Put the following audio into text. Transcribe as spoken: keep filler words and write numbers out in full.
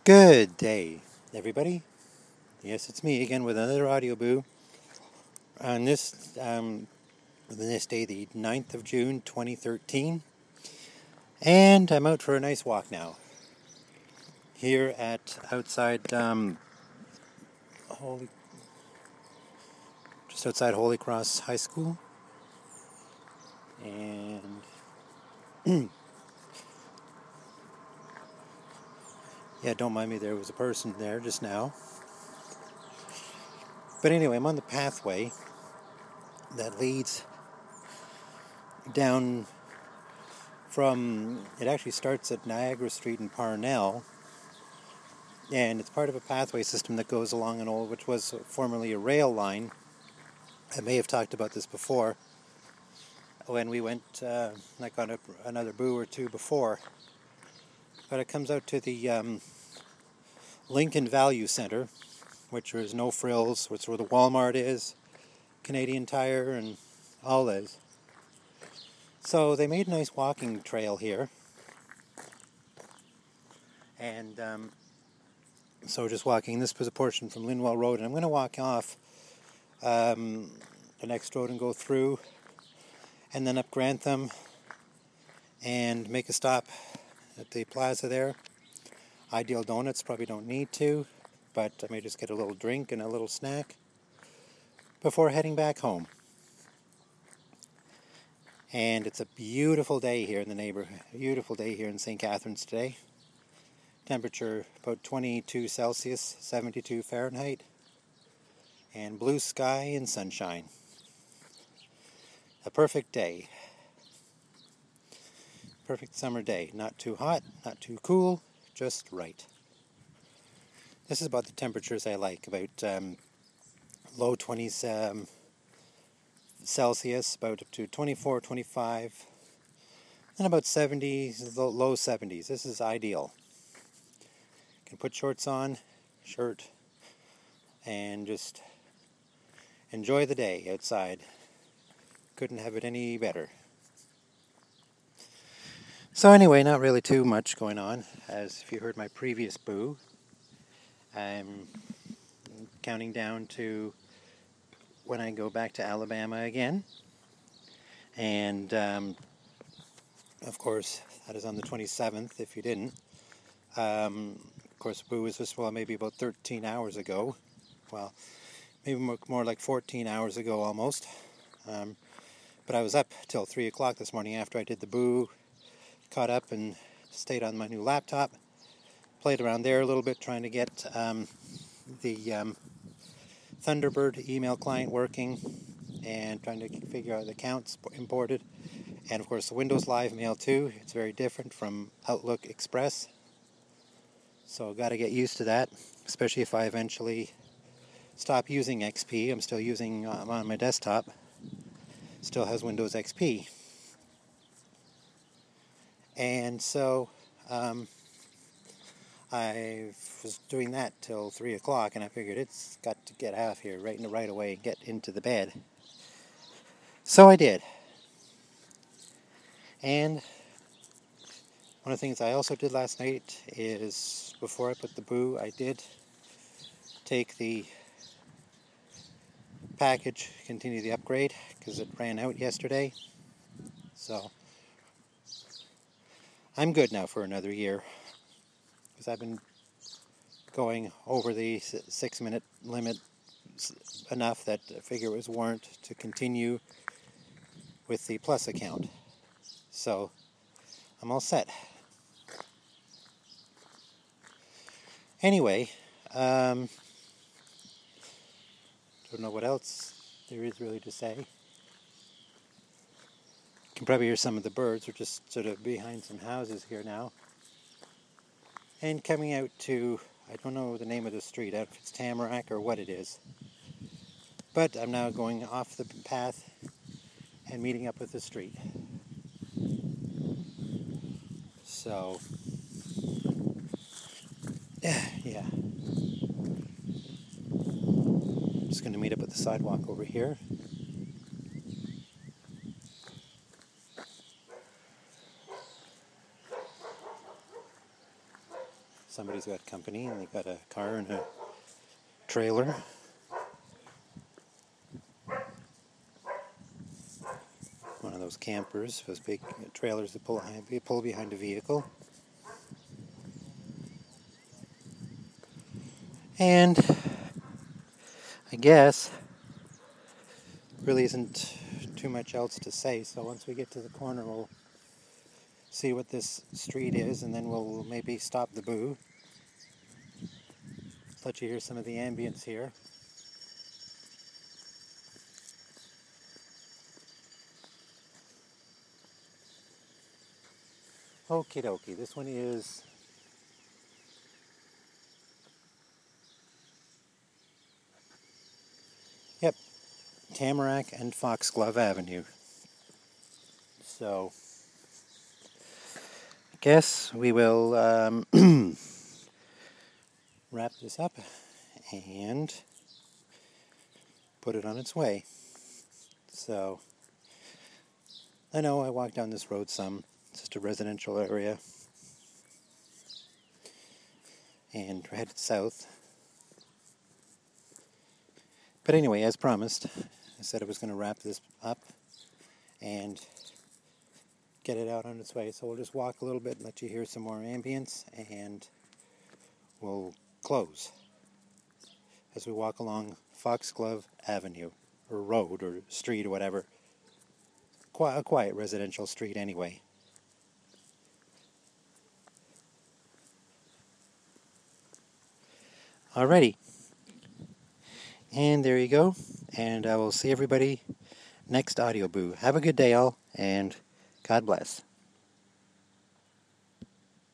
Good day, everybody. Yes, it's me again with another audio boo. On this, um, on this day, the ninth of June, twenty thirteen, and I'm out for a nice walk now. Here at outside, um, Holy, just outside Holy Cross High School, and yeah, don't mind me. There was a person there just now. But anyway, I'm on the pathway that leads down from. It actually starts at Niagara Street in Parnell. And it's part of a pathway system that goes along an old, which was formerly a rail line. I may have talked about this before when we went, uh, like on a, another boo or two before. But it comes out to the um, Lincoln Value Center, which is No Frills, which is where the Walmart is, Canadian Tire, and all those. So they made a nice walking trail here. And um, so just walking, this was a portion from Linwell Road, and I'm going to walk off um, the next road and go through, and then up Grantham, and make a stop at the plaza there. Ideal Donuts, probably don't need to, but I may just get a little drink and a little snack before heading back home. And it's a beautiful day here in the neighborhood. Beautiful day here in Saint Catharines today. Temperature about twenty-two Celsius, seventy-two Fahrenheit, and blue sky and sunshine. A perfect day. Perfect summer day. Not too hot, not too cool, just right. This is about the temperatures I like, about um, low twenties um, Celsius, about up to twenty-four, twenty-five, and about seventies, low seventies. This is ideal. You can put shorts on, shirt, and just enjoy the day outside. Couldn't have it any better. So anyway, not really too much going on. As if you heard my previous boo, I'm counting down to when I go back to Alabama again. And, um, of course, that is on the twenty-seventh, if you didn't. Um, of course, boo was just, well, maybe about thirteen hours ago. Well, maybe more, more like fourteen hours ago almost. Um, but I was up till three o'clock this morning after I did the boo, caught up and stayed on my new laptop, played around there a little bit trying to get um, the um, Thunderbird email client working and trying to figure out the accounts imported. And of course the Windows Live Mail too. It's very different from Outlook Express. So I've got to get used to that, especially if I eventually stop using X P. I'm still using um, on my desktop. Still has Windows X P. And so um, I was doing that till three o'clock, and I figured it's got to get out of here right, in the right away and get into the bed. So I did. And one of the things I also did last night is, before I put the boo, I did take the package, continue the upgrade, because it ran out yesterday. So I'm good now for another year, because I've been going over the six minute limit enough that I figure it was warrant to continue with the Plus account. So I'm all set. Anyway, um, don't know what else there is really to say. You can probably hear some of the birds. We're just sort of behind some houses here now. And coming out to, I don't know the name of the street, I don't know if it's Tamarack or what it is. But I'm now going off the path and meeting up with the street. So, yeah. Just going to meet up at the sidewalk over here. somebody's got company and they got a car and a trailer. One of those campers, those big trailers that pull, pull behind a vehicle. And I guess really isn't too much else to say, so once we get to the corner we'll see what this street is, and then we'll maybe stop the boo. Let you hear some of the ambience here. Okie dokie, this one is yep, Tamarack and Foxglove Avenue. So I guess we will um, wrap this up and put it on its way. So I know I walked down this road some. It's just a residential area. And we're headed south. But anyway, as promised, I said I was going to wrap this up and get it out on its way. So we'll just walk a little bit and let you hear some more ambience, and we'll close as we walk along Foxglove Avenue, or road, or street, or whatever. Qui- a quiet residential street anyway. Alrighty. And there you go. And I will see everybody next audio boo. Have a good day all, and God bless.